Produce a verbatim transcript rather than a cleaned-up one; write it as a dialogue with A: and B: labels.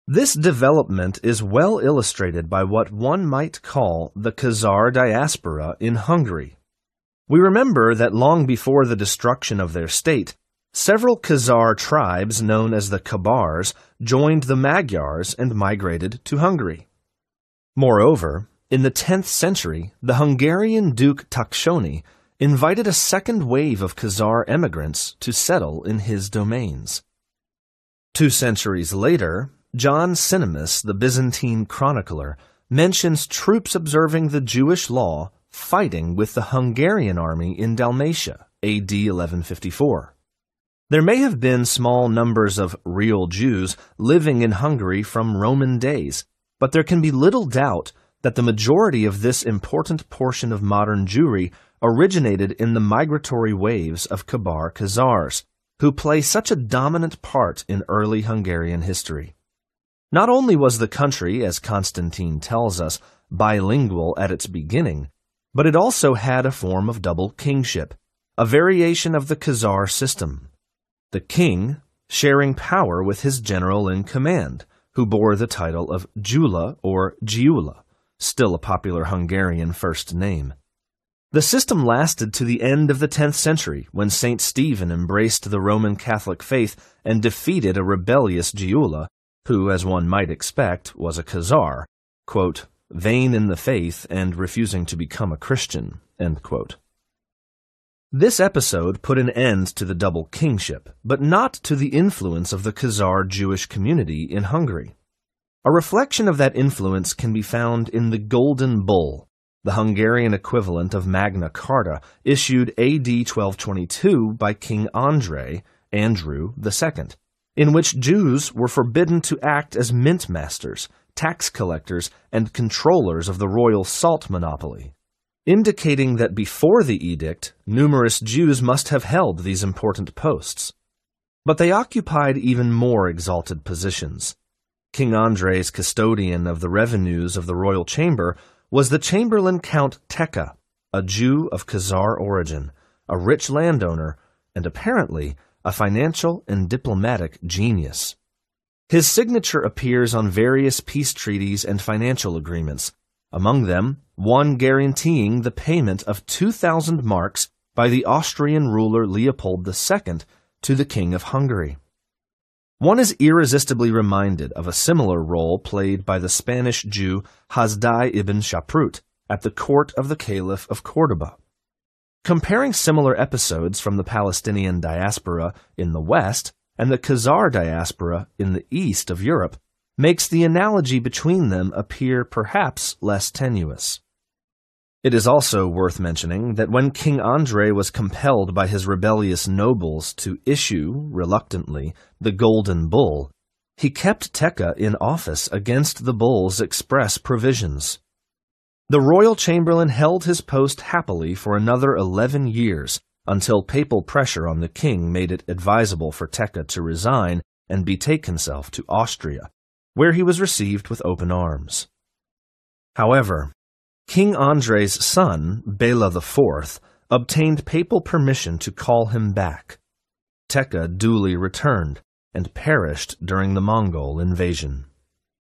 A: This development is well illustrated by what one might call the Khazar diaspora in Hungary. We remember that long before the destruction of their state, several Khazar tribes known as the Kabars joined the Magyars and migrated to Hungary. Moreover, in the tenth century, the Hungarian Duke Taksony invited a second wave of Khazar emigrants to settle in his domains. Two centuries later, John Cinemus, the Byzantine chronicler, mentions troops observing the Jewish law fighting with the Hungarian army in Dalmatia, A D eleven fifty-four. There may have been small numbers of real Jews living in Hungary from Roman days, but there can be little doubt that the majority of this important portion of modern Jewry originated in the migratory waves of Kabar Khazars, who play such a dominant part in early Hungarian history. Not only was the country, as Constantine tells us, bilingual at its beginning, but it also had a form of double kingship, a variation of the Khazar system. The king sharing power with his general in command, who bore the title of Gyula or Giula, still a popular Hungarian first name. The system lasted to the end of the tenth century, when Saint Stephen embraced the Roman Catholic faith and defeated a rebellious Giula, who, as one might expect, was a Khazar, quote, vain in the faith and refusing to become a Christian, end quote. This episode put an end to the double kingship, but not to the influence of the Khazar Jewish community in Hungary. A reflection of that influence can be found in the Golden Bull, the Hungarian equivalent of Magna Carta, issued A D twelve twenty-two by King Andrei, Andrew the Second, in which Jews were forbidden to act as mint masters, tax collectors, and controllers of the royal salt monopoly, indicating that before the edict, numerous Jews must have held these important posts. But they occupied even more exalted positions. King Andrei's custodian of the revenues of the royal chamber was the Chamberlain Count Teka, a Jew of Khazar origin, a rich landowner, and apparently a financial and diplomatic genius. His signature appears on various peace treaties and financial agreements, among them one guaranteeing the payment of two thousand marks by the Austrian ruler Leopold the Second to the King of Hungary. One is irresistibly reminded of a similar role played by the Spanish Jew Hasdai ibn Shaprut at the court of the Caliph of Cordoba. Comparing similar episodes from the Palestinian diaspora in the West and the Khazar diaspora in the East of Europe makes the analogy between them appear perhaps less tenuous. It is also worth mentioning that when King Andrei was compelled by his rebellious nobles to issue, reluctantly, the Golden Bull, he kept Teka in office against the bull's express provisions. The royal chamberlain held his post happily for another eleven years, until papal pressure on the king made it advisable for Teka to resign and betake himself to Austria, where he was received with open arms. However, King Andrei's son, Bela the Fourth, obtained papal permission to call him back. Teka duly returned and perished during the Mongol invasion.